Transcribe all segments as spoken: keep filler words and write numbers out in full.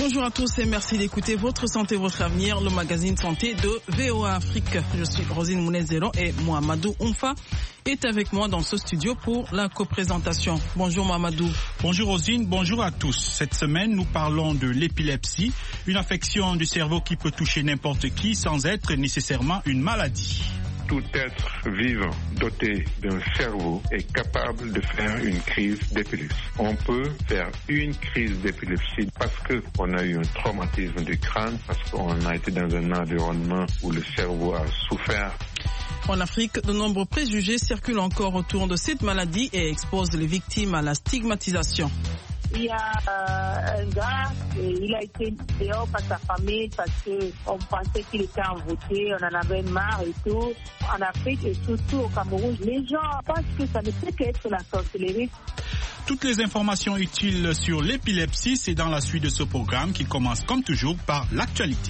Bonjour à tous et merci d'écouter Votre Santé, Votre Avenir, le magazine santé de V O A Afrique. Je suis Rosine Mounezero et Mohamedou Oumfa est avec moi dans ce studio pour la coprésentation. Bonjour Mohamedou. Bonjour Rosine, bonjour à tous. Cette semaine, nous parlons de l'épilepsie, une affection du cerveau qui peut toucher n'importe qui sans être nécessairement une maladie. Tout être vivant doté d'un cerveau est capable de faire une crise d'épilepsie. On peut faire une crise d'épilepsie parce qu'on a eu un traumatisme du crâne, parce qu'on a été dans un environnement où le cerveau a souffert. En Afrique, de nombreux préjugés circulent encore autour de cette maladie et exposent les victimes à la stigmatisation. Il y a euh, un gars, il a été dehors par sa famille parce qu'on pensait qu'il était envoûté, on en avait marre et tout. En Afrique et surtout au Cameroun, les gens pensent que ça ne peut qu'être la sorcellerie. Toutes les informations utiles sur l'épilepsie, c'est dans la suite de ce programme qui commence comme toujours par l'actualité.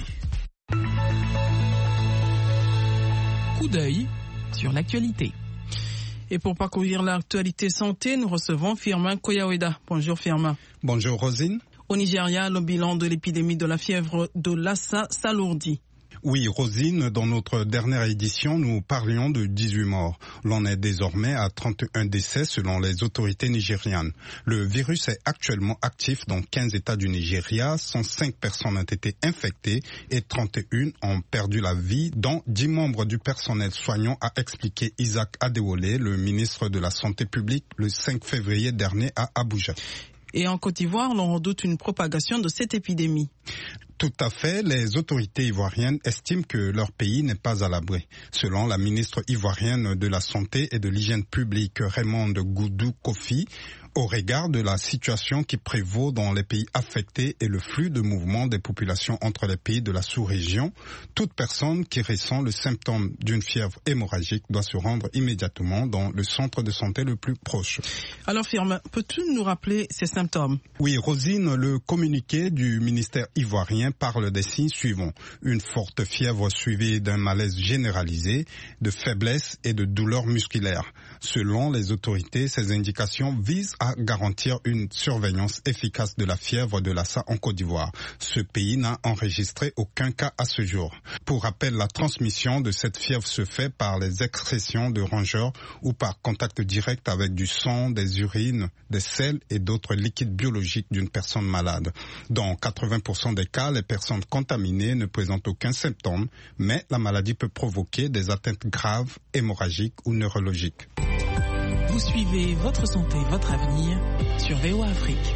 Coup d'œil sur l'actualité. Et pour parcourir l'actualité santé, nous recevons Firmin Koyaweda. Bonjour Firmin. Bonjour Rosine. Au Nigeria, le bilan de l'épidémie de la fièvre de Lassa s'alourdit. Oui, Rosine, dans notre dernière édition, nous parlions de dix-huit morts. L'on est désormais à trente et un décès selon les autorités nigérianes. Le virus est actuellement actif dans quinze États du Nigeria. cent cinq personnes ont été infectées et trente et un ont perdu la vie, dont dix membres du personnel soignant, a expliqué Isaac Adewole, le ministre de la Santé publique, le cinq février dernier à Abuja. Et en Côte d'Ivoire, l'on redoute une propagation de cette épidémie. Tout à fait, les autorités ivoiriennes estiment que leur pays n'est pas à l'abri. Selon la ministre ivoirienne de la Santé et de l'Hygiène publique, Raymonde Goudou Kofi, au regard de la situation qui prévaut dans les pays affectés et le flux de mouvement des populations entre les pays de la sous-région, toute personne qui ressent le symptôme d'une fièvre hémorragique doit se rendre immédiatement dans le centre de santé le plus proche. Alors Firmin, peux-tu nous rappeler ces symptômes? Oui, Rosine, le communiqué du ministère ivoirien parle des signes suivants. Une forte fièvre suivie d'un malaise généralisé, de faiblesse et de douleurs musculaires. Selon les autorités, ces indications visent à garantir une surveillance efficace de la fièvre de Lassa en Côte d'Ivoire. Ce pays n'a enregistré aucun cas à ce jour. Pour rappel, la transmission de cette fièvre se fait par les excrétions de rongeurs ou par contact direct avec du sang, des urines, des selles et d'autres liquides biologiques d'une personne malade. Dans quatre-vingts pour cent des cas, les personnes contaminées ne présentent aucun symptôme, mais la maladie peut provoquer des atteintes graves, hémorragiques ou neurologiques. Vous suivez Votre Santé, Votre Avenir sur V O A Afrique.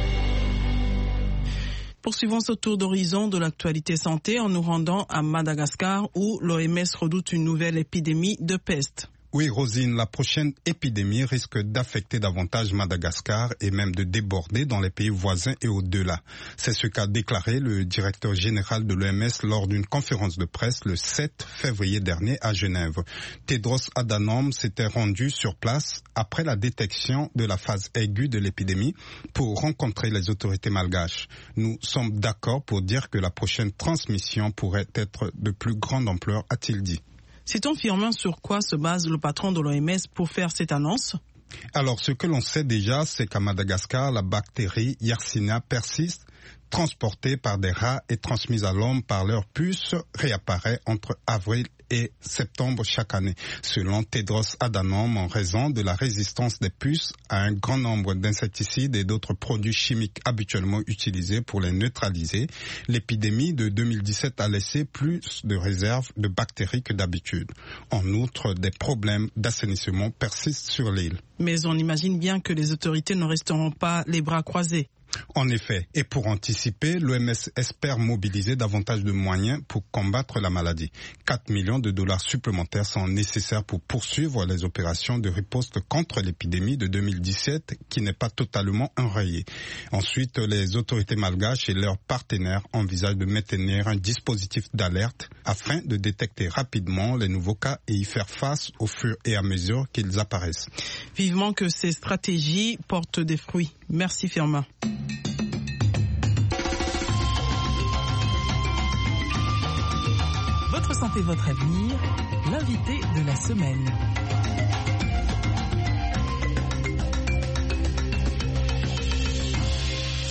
Poursuivons ce tour d'horizon de l'actualité santé en nous rendant à Madagascar où l'O M S redoute une nouvelle épidémie de peste. Oui, Rosine, la prochaine épidémie risque d'affecter davantage Madagascar et même de déborder dans les pays voisins et au-delà. C'est ce qu'a déclaré le directeur général de l'O M S lors d'une conférence de presse le sept février dernier à Genève. Tedros Adhanom s'était rendu sur place après la détection de la phase aiguë de l'épidémie pour rencontrer les autorités malgaches. Nous sommes d'accord pour dire que la prochaine transmission pourrait être de plus grande ampleur, a-t-il dit. Sait-on Firmin sur quoi se base le patron de l'O M S pour faire cette annonce? Alors, ce que l'on sait déjà, c'est qu'à Madagascar, la bactérie Yersinia persiste, transportée par des rats et transmise à l'homme par leurs puces, réapparaît entre avril et septembre chaque année. Selon Tedros Adhanom, en raison de la résistance des puces à un grand nombre d'insecticides et d'autres produits chimiques habituellement utilisés pour les neutraliser, l'épidémie de deux mille dix-sept a laissé plus de réserves de bactéries que d'habitude. En outre, des problèmes d'assainissement persistent sur l'île. Mais on imagine bien que les autorités ne resteront pas les bras croisés. En effet, et pour anticiper, l'O M S espère mobiliser davantage de moyens pour combattre la maladie. quatre millions de dollars supplémentaires sont nécessaires pour poursuivre les opérations de riposte contre l'épidémie de deux mille dix-sept qui n'est pas totalement enrayée. Ensuite, les autorités malgaches et leurs partenaires envisagent de maintenir un dispositif d'alerte afin de détecter rapidement les nouveaux cas et y faire face au fur et à mesure qu'ils apparaissent. Vivement que ces stratégies portent des fruits. Merci Firmin. Votre santé, votre avenir, l'invité de la semaine.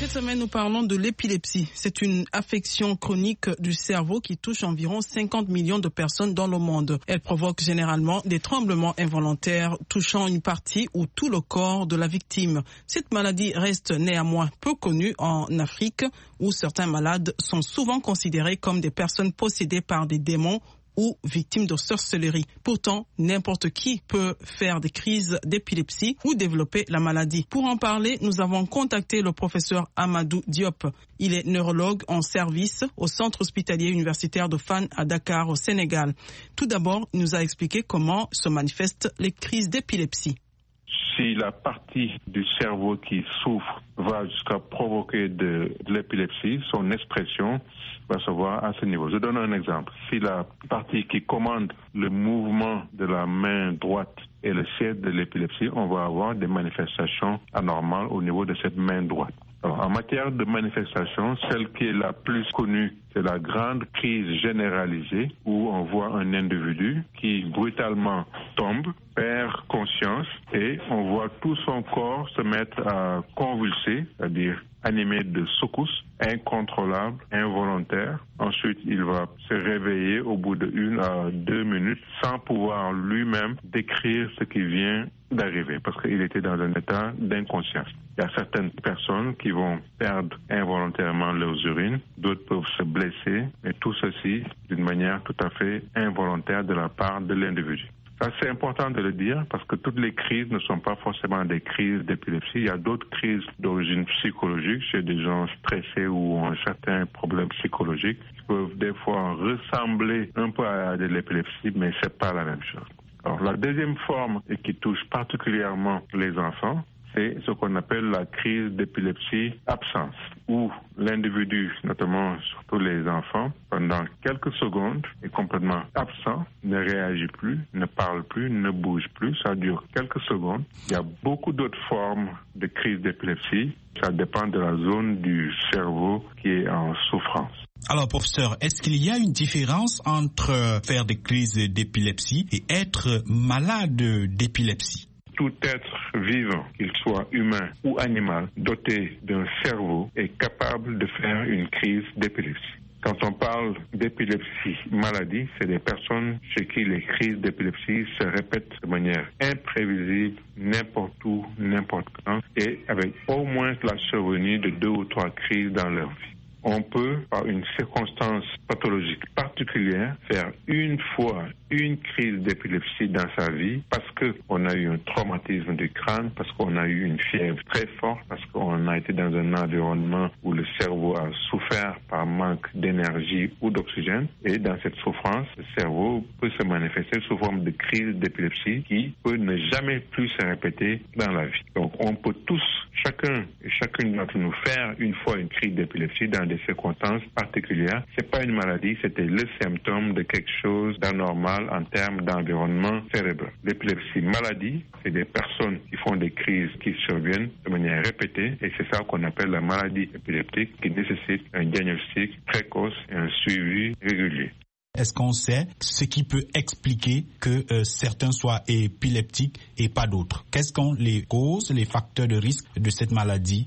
Cette semaine, nous parlons de l'épilepsie. C'est une affection chronique du cerveau qui touche environ cinquante millions de personnes dans le monde. Elle provoque généralement des tremblements involontaires touchant une partie ou tout le corps de la victime. Cette maladie reste néanmoins peu connue en Afrique, où certains malades sont souvent considérés comme des personnes possédées par des démons ou victimes de sorcellerie. Pourtant, n'importe qui peut faire des crises d'épilepsie ou développer la maladie. Pour en parler, nous avons contacté le professeur Amadou Diop. Il est neurologue en service au centre hospitalier universitaire de Fann à Dakar, au Sénégal. Tout d'abord, il nous a expliqué comment se manifestent les crises d'épilepsie. Si la partie du cerveau qui souffre va jusqu'à provoquer de, de l'épilepsie, son expression va se voir à ce niveau. Je donne un exemple. Si la partie qui commande le mouvement de la main droite est le siège de l'épilepsie, on va avoir des manifestations anormales au niveau de cette main droite. Alors, en matière de manifestation, celle qui est la plus connue, c'est la grande crise généralisée où on voit un individu qui brutalement tombe, perd conscience et on voit tout son corps se mettre à convulser, c'est-à-dire animé de secousses incontrôlables, involontaires. Ensuite, il va se réveiller au bout de une à deux minutes sans pouvoir lui-même décrire ce qui vient d'arriver parce qu'il était dans un état d'inconscience. Il y a certaines personnes qui vont perdre involontairement leurs urines, d'autres peuvent se blesser, mais tout ceci d'une manière tout à fait involontaire de la part de l'individu. Ça, c'est important de le dire parce que toutes les crises ne sont pas forcément des crises d'épilepsie. Il y a d'autres crises d'origine psychologique chez des gens stressés ou ont certains problèmes psychologiques qui peuvent des fois ressembler un peu à de l'épilepsie, mais c'est pas la même chose. Alors, la deuxième forme et qui touche particulièrement les enfants, c'est ce qu'on appelle la crise d'épilepsie absence, où l'individu, notamment surtout les enfants, pendant quelques secondes est complètement absent, ne réagit plus, ne parle plus, ne bouge plus. Ça dure quelques secondes. Il y a beaucoup d'autres formes de crise d'épilepsie. Ça dépend de la zone du cerveau qui est en souffrance. Alors, professeur, est-ce qu'il y a une différence entre faire des crises d'épilepsie et être malade d'épilepsie? Tout être vivant, qu'il soit humain ou animal, doté d'un cerveau, est capable de faire une crise d'épilepsie. Quand on parle d'épilepsie maladie, c'est des personnes chez qui les crises d'épilepsie se répètent de manière imprévisible, n'importe où, n'importe quand, et avec au moins la survenue de deux ou trois crises dans leur vie. On peut, par une circonstance pathologique particulière, faire une fois une crise d'épilepsie dans sa vie parce qu'on a eu un traumatisme du crâne, parce qu'on a eu une fièvre très forte, parce qu'on a été dans un environnement où le cerveau a souffert par manque d'énergie ou d'oxygène. Et dans cette souffrance, le cerveau peut se manifester sous forme de crise d'épilepsie qui peut ne jamais plus se répéter dans la vie. Donc on peut tous, chacun et chacune d'entre nous, faire une fois une crise d'épilepsie dans des circonstances particulières. C'est pas une maladie, c'était le symptôme de quelque chose d'anormal en termes d'environnement cérébral. L'épilepsie maladie, c'est des personnes qui font des crises qui surviennent de manière répétée et c'est ça qu'on appelle la maladie épileptique qui nécessite un diagnostic précoce et un suivi régulier. Est-ce qu'on sait ce qui peut expliquer que euh, certains soient épileptiques et pas d'autres? Quelles sont les causes, les facteurs de risque de cette maladie?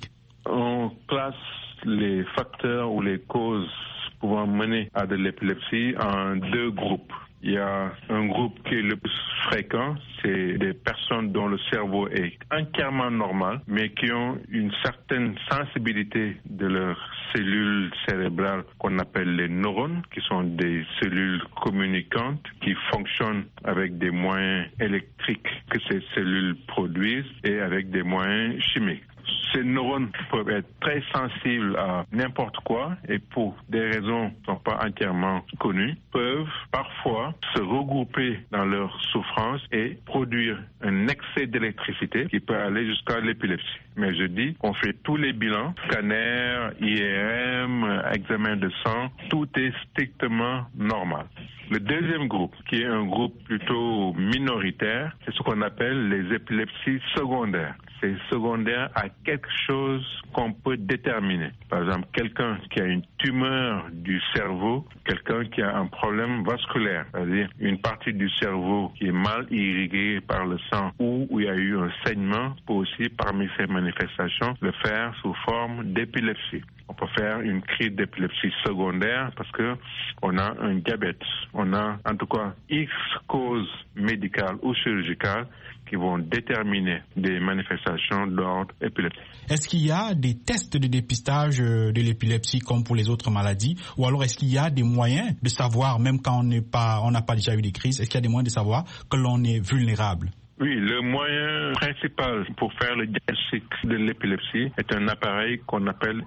On classe les facteurs ou les causes pouvant mener à de l'épilepsie en deux groupes. Il y a un groupe qui est le plus fréquent, c'est des personnes dont le cerveau est entièrement normal, mais qui ont une certaine sensibilité de leurs cellules cérébrales qu'on appelle les neurones, qui sont des cellules communicantes qui fonctionnent avec des moyens électriques que ces cellules produisent et avec des moyens chimiques. Ces neurones peuvent être très sensibles à n'importe quoi et pour des raisons qui ne sont pas entièrement connues, peuvent parfois se regrouper dans leur souffrance et produire un excès d'électricité qui peut aller jusqu'à l'épilepsie. Mais je dis, on fait tous les bilans, scanner, I R M, examen de sang, tout est strictement normal. Le deuxième groupe, qui est un groupe plutôt minoritaire, c'est ce qu'on appelle les épilepsies secondaires. c'est secondaire à quelque chose qu'on peut déterminer. Par exemple, quelqu'un qui a une tumeur du cerveau, quelqu'un qui a un problème vasculaire, c'est-à-dire une partie du cerveau qui est mal irriguée par le sang ou où il y a eu un saignement, peut aussi, parmi ces manifestations, le faire sous forme d'épilepsie. On peut faire une crise d'épilepsie secondaire parce que on a un diabète. On a en tout cas X causes médicales ou chirurgicales qui vont déterminer des manifestations d'ordre épileptique. Est-ce qu'il y a des tests de dépistage de l'épilepsie comme pour les autres maladies, ou alors est-ce qu'il y a des moyens de savoir, même quand on n'est pas, on n'a pas déjà eu des crises, est-ce qu'il y a des moyens de savoir que l'on est vulnérable? Oui, le moyen principal pour faire le diagnostic de l'épilepsie est un appareil qu'on appelle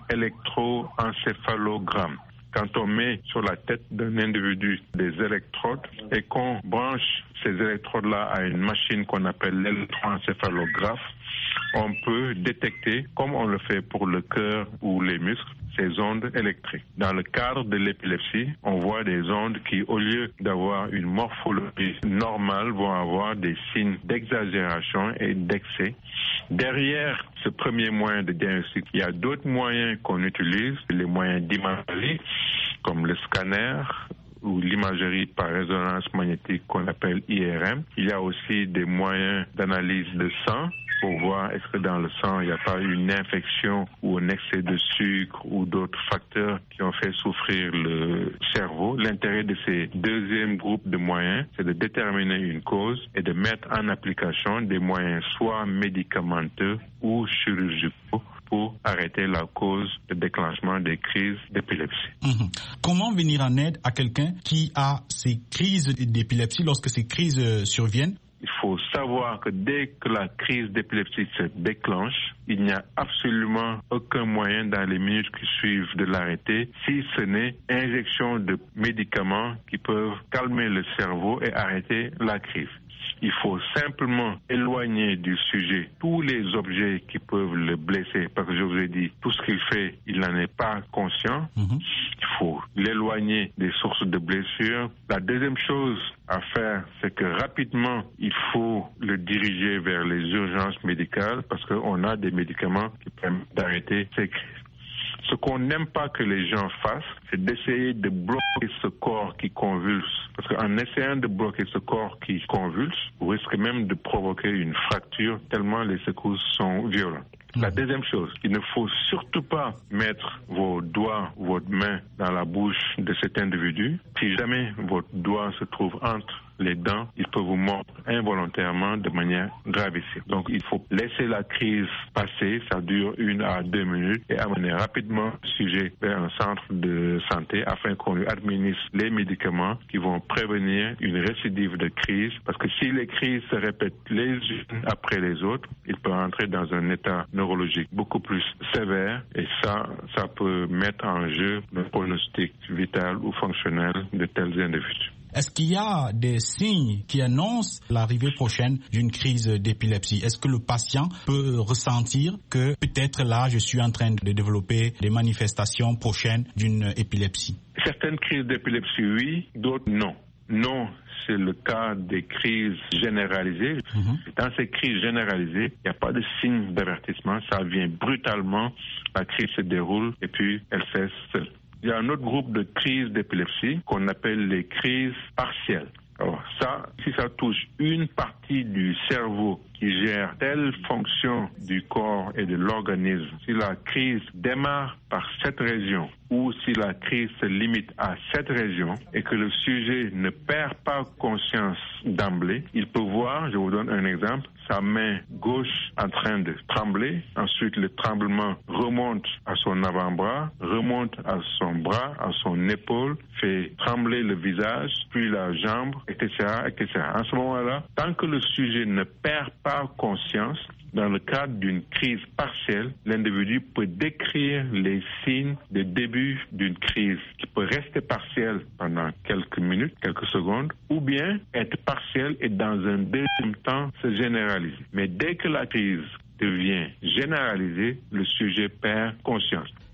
électroencéphalogramme. Quand on met sur la tête d'un individu des électrodes et qu'on branche ces électrodes-là à une machine qu'on appelle l'électroencéphalographe, on peut détecter, comme on le fait pour le cœur ou les muscles, ces ondes électriques. Dans le cadre de l'épilepsie, on voit des ondes qui, au lieu d'avoir une morphologie normale, vont avoir des signes d'exagération et d'excès. Derrière ce premier moyen de diagnostic, il y a d'autres moyens qu'on utilise, les moyens d'imagerie, comme le scanner ou l'imagerie par résonance magnétique qu'on appelle I R M. Il y a aussi des moyens d'analyse de sang pour voir est-ce que dans le sang il n'y a pas eu une infection ou un excès de sucre ou d'autres facteurs qui ont fait souffrir le cerveau. L'intérêt de ces deuxièmes groupes de moyens, c'est de déterminer une cause et de mettre en application des moyens soit médicamenteux ou chirurgicaux pour arrêter la cause de déclenchement des crises d'épilepsie. Mmh. Comment venir en aide à quelqu'un qui a ces crises d'épilepsie lorsque ces crises euh, surviennent? Il faut savoir que dès que la crise d'épilepsie se déclenche, il n'y a absolument aucun moyen dans les minutes qui suivent de l'arrêter, si ce n'est injection de médicaments qui peuvent calmer le cerveau et arrêter la crise. Il faut simplement éloigner du sujet tous les objets qui peuvent le blesser, parce que je vous ai dit, tout ce qu'il fait, il n'en est pas conscient. Mm-hmm. Il faut l'éloigner des sources de blessures. La deuxième chose à faire, c'est que rapidement, il faut le diriger vers les urgences médicales, parce qu'on a des médicaments qui permettent d'arrêter ces crises. Ce qu'on n'aime pas que les gens fassent, c'est d'essayer de bloquer ce corps qui convulse. Parce qu'en essayant de bloquer ce corps qui convulse, vous risquez même de provoquer une fracture tellement les secousses sont violentes. La deuxième chose, il ne faut surtout pas mettre vos doigts, votre main dans la bouche de cet individu. Si jamais votre doigt se trouve entre les dents, il peut vous mordre involontairement de manière gravissime. Donc il faut laisser la crise passer, ça dure une à deux minutes, et amener rapidement le sujet vers un centre de santé afin qu'on lui administre les médicaments qui vont prévenir une récidive de crise. Parce que si les crises se répètent les unes après les autres, il peut entrer dans un état neurologique beaucoup plus sévère, et ça, ça peut mettre en jeu le pronostic vital ou fonctionnel de tels individus. Est-ce qu'il y a des signes qui annoncent l'arrivée prochaine d'une crise d'épilepsie? Est-ce que le patient peut ressentir que peut-être là, je suis en train de développer des manifestations prochaines d'une épilepsie? Certaines crises d'épilepsie, oui, d'autres non. Non, c'est le cas des crises généralisées. Mm-hmm. Dans ces crises généralisées, il n'y a pas de signe d'avertissement, ça vient brutalement, la crise se déroule et puis elle cesse seule. Il y a un autre groupe de crises d'épilepsie qu'on appelle les crises partielles. Alors ça, si ça touche une partie du cerveau qui gère telle fonction du corps et de l'organisme, si la crise démarre par cette région ou si la crise se limite à cette région et que le sujet ne perd pas conscience d'emblée, il peut voir, je vous donne un exemple, sa main gauche en train de trembler, ensuite le tremblement remonte à son avant-bras, remonte à son bras, à son épaule, fait trembler le visage, puis la jambe, et cetera, et cetera. En ce moment-là, tant que le sujet ne perd pas conscience, dans le cadre d'une crise partielle, l'individu peut décrire les signes de début d'une crise qui peut rester partielle pendant quelques minutes, quelques secondes, ou bien être partielle et dans un deuxième temps se généraliser. Mais dès que la crise devient généralisée, le sujet perd conscience.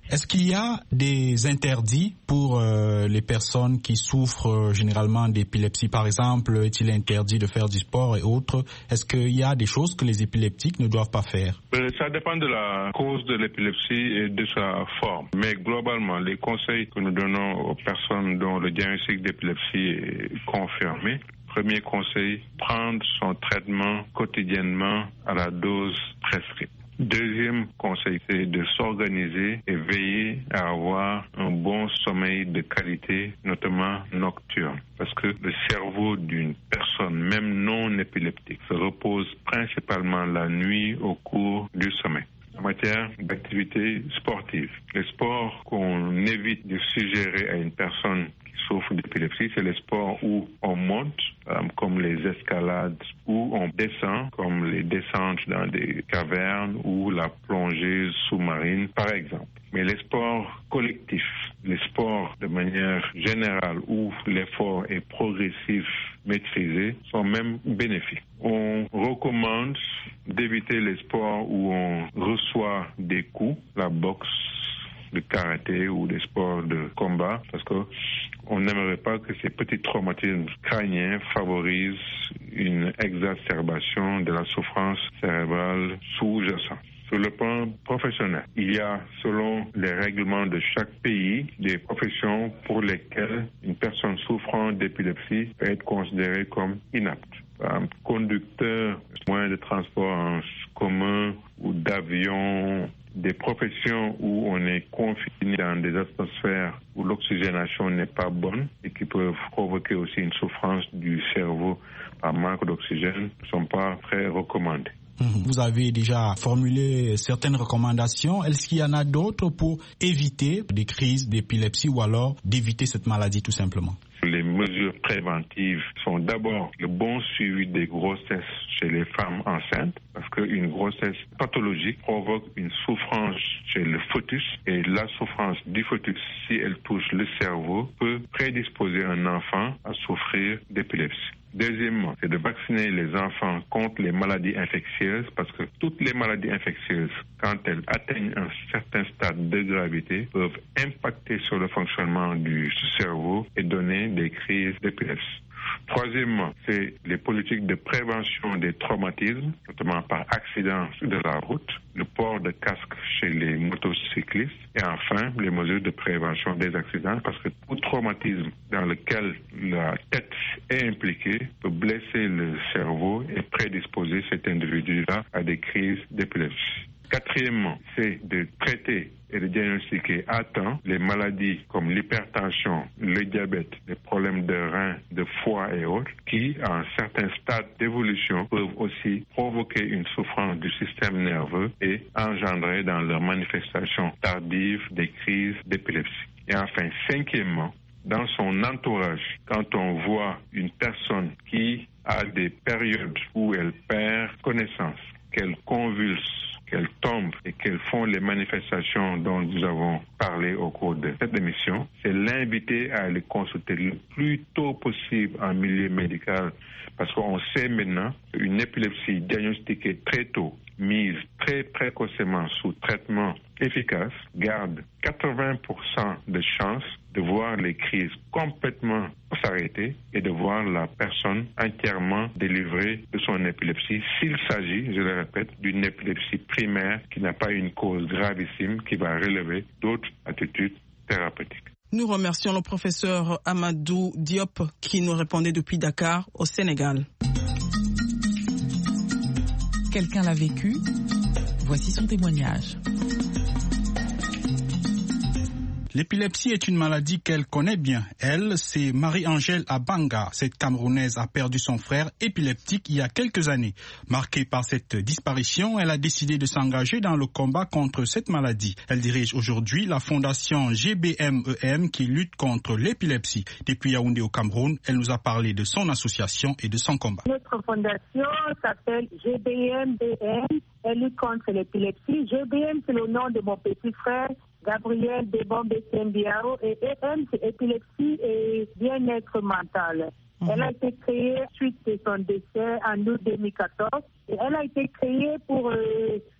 Est-ce qu'il y a des interdits pour euh, les personnes qui souffrent euh, généralement d'épilepsie? Par exemple, est-il interdit de faire du sport et autres? Est-ce qu'il y a des choses que les épileptiques ne doivent pas faire? euh, Ça dépend de la cause de l'épilepsie et de sa forme. Mais globalement, les conseils que nous donnons aux personnes dont le diagnostic d'épilepsie est confirmé, premier conseil, prendre son traitement quotidiennement à la dose prescrite. Deuxième conseil, c'est de s'organiser et veiller à avoir un bon sommeil de qualité, notamment nocturne. Parce que le cerveau d'une personne, même non épileptique, se repose principalement la nuit au cours du sommeil. En matière d'activité sportive, les sports qu'on évite de suggérer à une personne qui souffre d'épilepsie, c'est les sports où on monte, euh, comme les escalades, où on descend, comme les descentes dans des cavernes ou la plongée sous-marine, par exemple. Mais les sports collectifs, les sports de manière générale où l'effort est progressif, maîtrisé, sont même bénéfiques. On recommande d'éviter les sports où on reçoit des coups, la boxe, le karaté ou des sports de combat, parce que on n'aimerait pas que ces petits traumatismes crâniens favorisent une exacerbation de la souffrance cérébrale sous-jacente. Sur le plan professionnel, il y a, selon les règlements de chaque pays, des professions pour lesquelles une personne souffrant d'épilepsie peut être considérée comme inapte. Un conducteur, moyen de transport en commun ou d'avion, des professions où on est confiné dans des atmosphères où l'oxygénation n'est pas bonne et qui peuvent provoquer aussi une souffrance du cerveau par manque d'oxygène ne sont pas très recommandées. Vous avez déjà formulé certaines recommandations. Est-ce qu'il y en a d'autres pour éviter des crises d'épilepsie ou alors d'éviter cette maladie tout simplement? Les mesures préventives sont d'abord le bon suivi des grossesses chez les femmes enceintes, parce qu'une grossesse pathologique provoque une souffrance chez le fœtus, et la souffrance du fœtus, si elle touche le cerveau, peut prédisposer un enfant à souffrir d'épilepsie. Deuxièmement, c'est de vacciner les enfants contre les maladies infectieuses, parce que toutes les maladies infectieuses, quand elles atteignent un certain stade de gravité, peuvent impacter sur le fonctionnement du cerveau et donner des crises d'épilepsie. Troisièmement, c'est les politiques de prévention des traumatismes, notamment par accident de la route, le port de casque chez les motocyclistes et enfin les mesures de prévention des accidents, parce que tout traumatisme dans lequel la tête est impliquée peut blesser le cerveau et prédisposer cet individu-là à des crises d'épilepsie. Quatrièmement, c'est de traiter et de diagnostiquer à temps les maladies comme l'hypertension, le diabète, les problèmes de reins, de foie et autres, qui, à un certain stade d'évolution, peuvent aussi provoquer une souffrance du système nerveux et engendrer dans leur manifestation tardive des crises d'épilepsie. Et enfin, cinquièmement, dans son entourage, quand on voit une personne qui a des périodes où elle perd connaissance, qu'elle convulse, qu'elles tombent et qu'elles font les manifestations dont nous avons parlé au cours de cette émission, c'est l'inviter à aller consulter le plus tôt possible en milieu médical, parce qu'on sait maintenant qu'une épilepsie diagnostiquée très tôt, mise très précocement sous traitement efficace, garde quatre-vingts pour cent de chances de voir les crises complètement s'arrêter et de voir la personne entièrement délivrée de son épilepsie, s'il s'agit, je le répète, d'une épilepsie primaire qui n'a pas une cause gravissime qui va relever d'autres attitudes thérapeutiques. Nous remercions le professeur Amadou Diop qui nous répondait depuis Dakar, au Sénégal. Quelqu'un l'a vécu? Voici son témoignage. L'épilepsie est une maladie qu'elle connaît bien. Elle, c'est Marie-Angèle Abanga. Cette Camerounaise a perdu son frère épileptique il y a quelques années. Marquée par cette disparition, elle a décidé de s'engager dans le combat contre cette maladie. Elle dirige aujourd'hui la fondation G B M E M qui lutte contre l'épilepsie. Depuis Yaoundé au Cameroun, elle nous a parlé de son association et de son combat. Notre fondation s'appelle G B M E M, elle lutte contre l'épilepsie. G B M, c'est le nom de mon petit frère Gabriel Debombe-Sembiao, et E M, c'est épilepsie et bien-être mental. Mm-hmm. Elle a été créée suite de son décès en août deux mille quatorze et elle a été créée pour euh,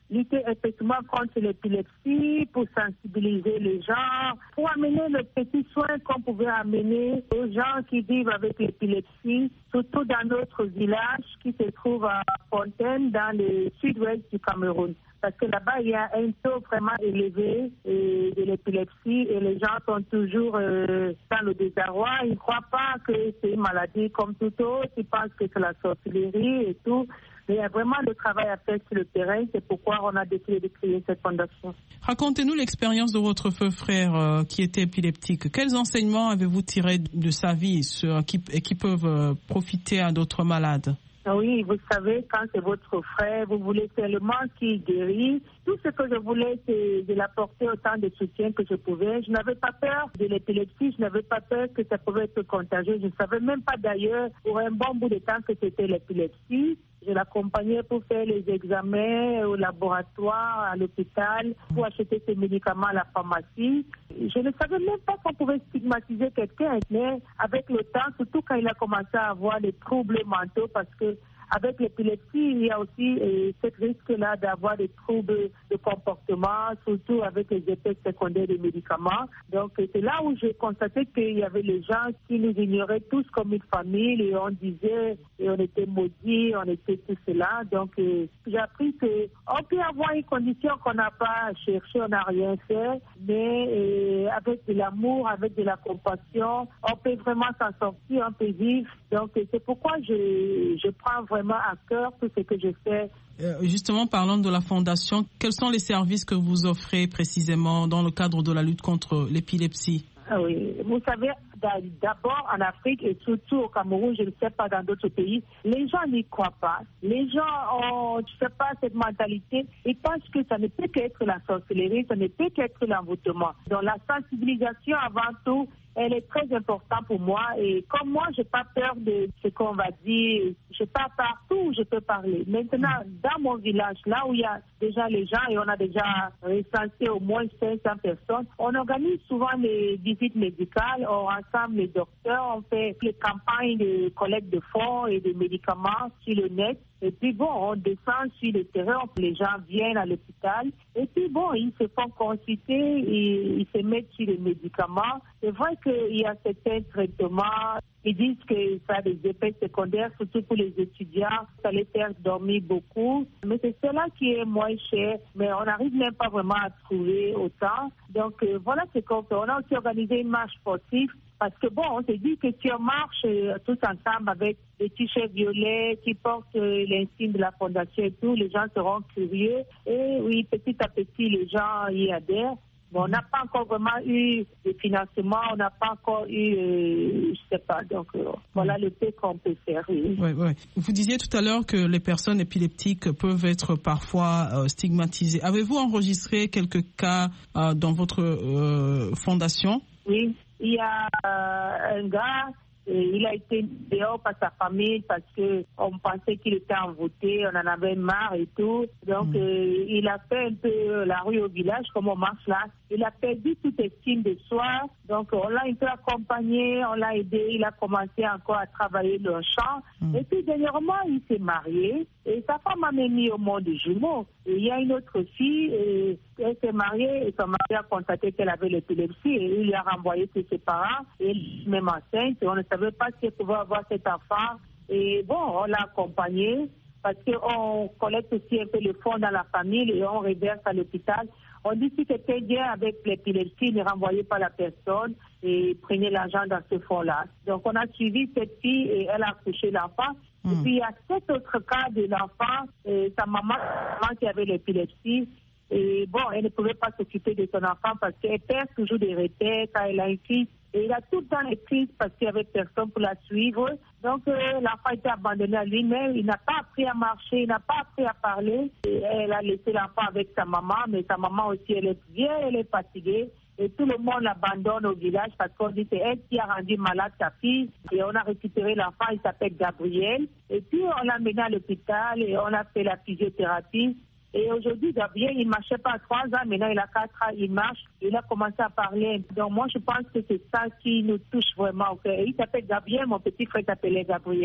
lutter effectivement contre l'épilepsie, pour sensibiliser les gens, pour amener le petit soin qu'on pouvait amener aux gens qui vivent avec l'épilepsie, surtout dans notre village qui se trouve à Fontaine, dans le sud-ouest du Cameroun. Parce que là-bas, il y a un taux vraiment élevé euh, de l'épilepsie et les gens sont toujours euh, dans le désarroi. Ils ne croient pas que c'est une maladie comme tout autre. Ils pensent que c'est la sorcellerie et tout. Mais il y a vraiment le travail à faire sur le terrain. C'est pourquoi on a décidé de créer cette fondation. Racontez-nous l'expérience de votre feu frère euh, qui était épileptique. Quels enseignements avez-vous tirés de sa vie sur, qui, et qui peuvent euh, profiter à d'autres malades? Oui, vous savez, quand c'est votre frère, vous voulez tellement qu'il guérisse. Tout ce que je voulais, c'est de l'apporter autant de soutien que je pouvais. Je n'avais pas peur de l'épilepsie, je n'avais pas peur que ça pouvait être contagieux. Je ne savais même pas d'ailleurs, pour un bon bout de temps, que c'était l'épilepsie. Je l'accompagnais pour faire les examens au laboratoire, à l'hôpital, pour acheter ses médicaments à la pharmacie. Je ne savais même pas qu'on pouvait stigmatiser quelqu'un, mais avec le temps, surtout quand il a commencé à avoir des troubles mentaux, parce que avec l'épilepsie, il y a aussi euh, ce risque-là d'avoir des troubles de comportement, surtout avec les effets secondaires des médicaments. Donc, c'est là où j'ai constaté qu'il y avait les gens qui nous ignoraient tous comme une famille et on disait, et on était maudits, on était tout cela. Donc, euh, j'ai appris qu'on peut avoir une condition qu'on n'a pas cherché, on n'a rien fait, mais euh, avec de l'amour, avec de la compassion, on peut vraiment s'en sortir, on peut vivre. Donc, c'est pourquoi je, je prends vraiment à cœur tout ce que je fais. Euh, justement, parlons de la fondation. Quels sont les services que vous offrez précisément dans le cadre de la lutte contre l'épilepsie? Ah oui, vous savez, d'abord en Afrique et surtout au Cameroun, je ne sais pas dans d'autres pays, les gens n'y croient pas. Les gens ont, je sais pas, cette mentalité. Ils pensent que ça ne peut qu'être la sorcellerie, ça ne peut qu'être l'envoûtement. Donc la sensibilisation avant tout, elle est très importante pour moi. Et comme moi, je n'ai pas peur de ce qu'on va dire. Je pars partout où je peux parler. Maintenant, dans mon village, là où il y a déjà les gens et on a déjà recensé au moins cinq cents personnes, on organise souvent les visites médicales, on rassemble les docteurs, on fait les campagnes de collecte de fonds et de médicaments sur le net. Et puis bon, on descend sur le terrain, les gens viennent à l'hôpital. Et puis bon, ils se font consulter, et ils se mettent sur les médicaments. C'est vrai qu'il y a certains traitements, ils disent que ça a des effets secondaires, surtout pour les étudiants. Ça les fait dormir beaucoup. Mais c'est cela qui est moins cher. Mais on n'arrive même pas vraiment à trouver autant. Donc euh, voilà ce qu'on fait. On a aussi organisé une marche sportive. Parce que bon, on s'est dit que si on marche euh, tous ensemble avec des t-shirts violets qui portent euh, l'insigne de la fondation et tout, les gens seront curieux. Et oui, petit à petit, les gens y adhèrent. Bon, on n'a pas encore vraiment eu de financement, on n'a pas encore eu, euh, je sais pas, donc euh, voilà le peu qu'on peut faire. Oui. Ouais, ouais. Vous disiez tout à l'heure que les personnes épileptiques peuvent être parfois euh, stigmatisées. Avez-vous enregistré quelques cas euh, dans votre euh, fondation? Oui. Il y a euh, un gars, et il a été dehors par sa famille parce qu'on pensait qu'il était envoûté, on en avait marre et tout. Donc, mmh. euh, il a fait un peu la rue au village, comme on marche là. Il a perdu toute estime de soi. Donc, on l'a un peu accompagné, on l'a aidé. Il a commencé encore à travailler dans le champ. Mmh. Et puis, dernièrement, il s'est marié. Et sa femme a même mis au monde des jumeaux. Et il y a une autre fille, et elle s'est mariée et son mari a constaté qu'elle avait l'épilepsie et il lui a renvoyé chez ses parents. Et elle même enceinte. Et on ne savait pas si elle pouvait avoir cet enfant. Et bon, on l'a accompagnée parce qu'on collecte aussi un peu les fonds dans la famille et on reverse à l'hôpital. On dit si quelqu'un vient avec l'épilepsie, ne renvoyez pas la personne et prenez l'argent dans ce fonds-là. Donc on a suivi cette fille et elle a accouché l'enfant. Mmh. Et puis il y a cet autre cas de l'enfant, et sa maman qui avait l'épilepsie. Et bon, elle ne pouvait pas s'occuper de son enfant parce qu'elle perd toujours des repères quand elle a une crise. Et il a tout le temps les crises parce qu'il n'y avait personne pour la suivre. Donc, euh, l'enfant était abandonné à lui-même. Il n'a pas appris à marcher, il n'a pas appris à parler. Et elle a laissé l'enfant avec sa maman, mais sa maman aussi, elle est vieille, elle est fatiguée. Et tout le monde l'abandonne au village parce qu'on dit que c'est elle qui a rendu malade sa fille. Et on a récupéré l'enfant, il s'appelle Gabriel. Et puis, on l'a mené à l'hôpital et on a fait la physiothérapie. Et aujourd'hui, Gabriel, il ne marchait pas à trois ans, maintenant il a quatre ans, il marche, il a commencé à parler. Donc moi, je pense que c'est ça qui nous touche vraiment au cœur. Il s'appelle Gabriel, mon petit frère s'appelait Gabriel.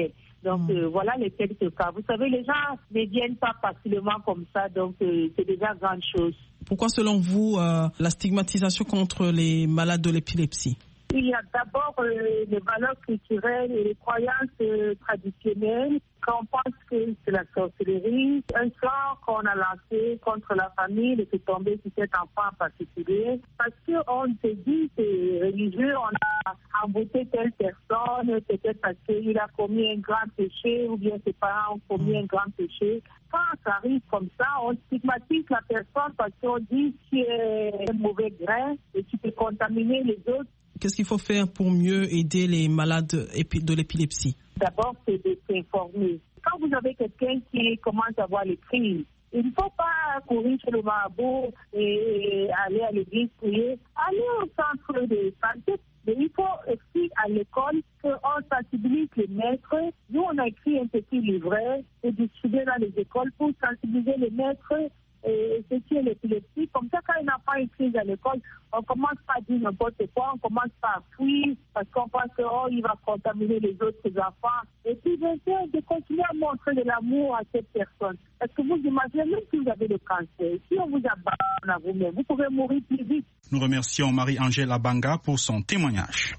Donc, euh, voilà les quelques cas. Vous savez, les gens ne viennent pas facilement comme ça, donc euh, c'est déjà grande chose. Pourquoi, selon vous, euh, la stigmatisation contre les malades de l'épilepsie? Il y a d'abord euh, les valeurs culturelles et les croyances euh, traditionnelles. Quand on pense que c'est la sorcellerie, un sort qu'on a lancé contre la famille de se tomber sur cet enfant en particulier, parce qu'on se dit que religieux, on a embouté telle personne, peut-être parce qu'il a commis un grand péché, ou bien ses parents ont commis un grand péché. Quand ça arrive comme ça, on stigmatise la personne parce qu'on dit qu'il est un mauvais grain et qu'il peut contaminer les autres. Qu'est-ce qu'il faut faire pour mieux aider les malades de l'épilepsie? D'abord, c'est de s'informer. Quand vous avez quelqu'un qui commence à avoir les crises, il ne faut pas courir chez le marabout et aller à l'église prier. Allez au centre de santé. Mais il faut aussi à l'école qu'on sensibilise les maîtres. Nous, on a écrit un petit livret et distribué dans les écoles pour sensibiliser les maîtres et ce qui est l'épilepsie. Comme ça, quand il n'a pas une crise à l'école, on commence pas à dire n'importe quoi, on commence pas à fuir parce qu'on pense que oh, il va contaminer les autres enfants. Et puis, bien sûr, de continuer à montrer de l'amour à cette personne. Parce que vous imaginez, même si vous avez le cancer, si on vous abandonne à vous-même, vous pouvez mourir plus vite. Nous remercions Marie-Angèle Abanga pour son témoignage.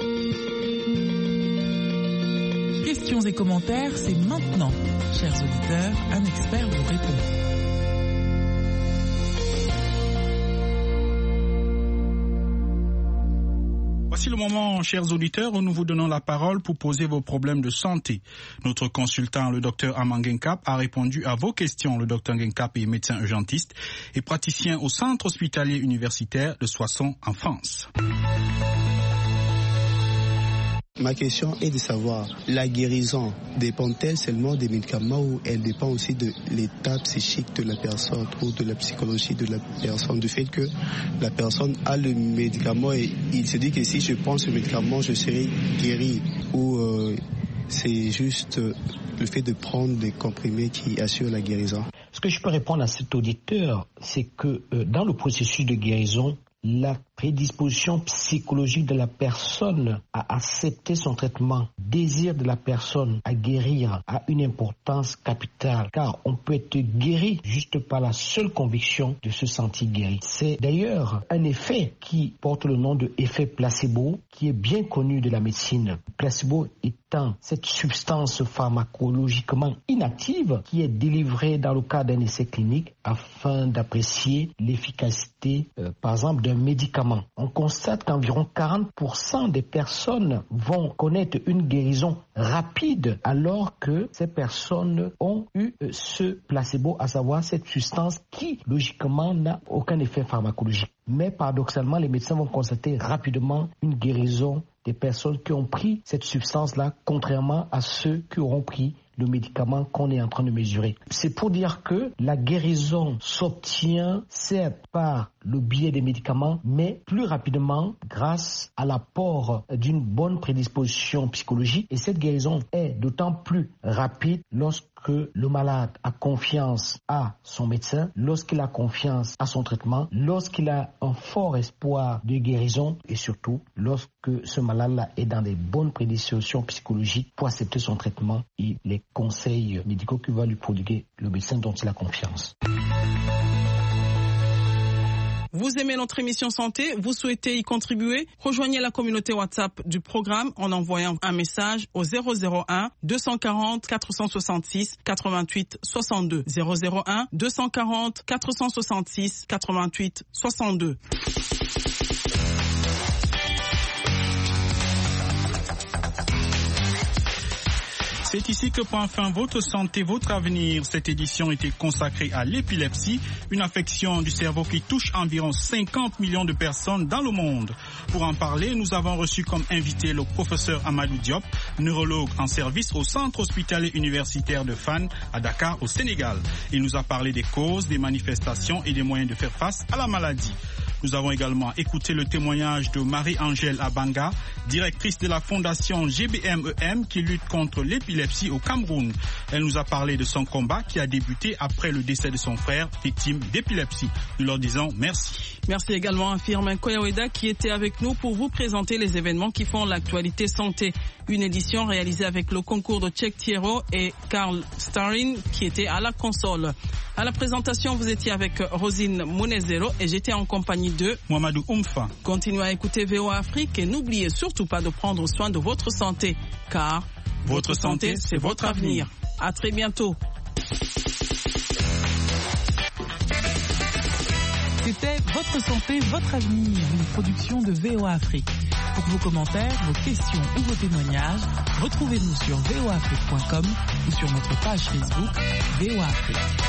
Questions et commentaires, c'est maintenant. Chers auditeurs, un expert vous répond. Voici le moment, chers auditeurs, où nous vous donnons la parole pour poser vos problèmes de santé. Notre consultant, le docteur Amang Ngenkap, a répondu à vos questions. Le docteur Ngenkap est médecin urgentiste et praticien au centre hospitalier universitaire de Soissons en France. Ma question est de savoir, la guérison dépend-elle seulement des médicaments ou elle dépend aussi de l'état psychique de la personne ou de la psychologie de la personne, du fait que la personne a le médicament et il se dit que si je prends ce médicament, je serai guéri, ou euh, c'est juste euh, le fait de prendre des comprimés qui assurent la guérison? Ce que je peux répondre à cet auditeur, c'est que euh, dans le processus de guérison, la prédisposition psychologique de la personne à accepter son traitement, désir de la personne à guérir a une importance capitale, car on peut être guéri juste par la seule conviction de se sentir guéri. C'est d'ailleurs un effet qui porte le nom de effet placebo, qui est bien connu de la médecine. Placebo étant cette substance pharmacologiquement inactive qui est délivrée dans le cadre d'un essai clinique afin d'apprécier l'efficacité, euh, par exemple, d'un médicament. On constate qu'environ quarante pour cent des personnes vont connaître une guérison rapide alors que ces personnes ont eu ce placebo, à savoir cette substance qui, logiquement, n'a aucun effet pharmacologique. Mais paradoxalement, les médecins vont constater rapidement une guérison des personnes qui ont pris cette substance-là, contrairement à ceux qui auront pris le médicament qu'on est en train de mesurer. C'est pour dire que la guérison s'obtient certes par le biais des médicaments, mais plus rapidement grâce à l'apport d'une bonne prédisposition psychologique. Et cette guérison est d'autant plus rapide lorsque le malade a confiance à son médecin, lorsqu'il a confiance à son traitement, lorsqu'il a un fort espoir de guérison et surtout lorsque ce malade-là est dans des bonnes prédispositions psychologiques pour accepter son traitement et les conseils médicaux que va lui prodiguer le médecin dont il a confiance. Vous aimez notre émission santé, vous souhaitez y contribuer? Rejoignez la communauté WhatsApp du programme en envoyant un message au zéro zéro un deux cent quarante quatre cent soixante-six quatre-vingt-huit soixante-deux. zéro zéro un deux cent quarante quatre cent soixante-six quatre-vingt-huit soixante-deux. C'est ici que prend fin votre santé, votre avenir. Cette édition était consacrée à l'épilepsie, une affection du cerveau qui touche environ cinquante millions de personnes dans le monde. Pour en parler, nous avons reçu comme invité le professeur Amadou Diop, neurologue en service au centre hospitalier universitaire de Fann à Dakar au Sénégal. Il nous a parlé des causes, des manifestations et des moyens de faire face à la maladie. Nous avons également écouté le témoignage de Marie-Angèle Abanga, directrice de la fondation G B M E M qui lutte contre l'épilepsie au Cameroun. Elle nous a parlé de son combat qui a débuté après le décès de son frère, victime d'épilepsie. Nous leur disons merci. Merci également à Firmin Koyaweda qui était avec nous pour vous présenter les événements qui font l'actualité santé. Une édition réalisée avec le concours de Tchèque Thiero et Karl Starin qui était à la console. À la présentation, vous étiez avec Rosine Mounezero et j'étais en compagnie de Mohamedou Oumfa. Continuez à écouter V O A Afrique et n'oubliez surtout pas de prendre soin de votre santé, car votre, votre santé, santé c'est votre avenir. À très bientôt. C'était Votre santé, votre avenir, une production de V O A Afrique. Pour vos commentaires, vos questions ou vos témoignages, retrouvez-nous sur v o afrique point com ou sur notre page Facebook V O A Afrique.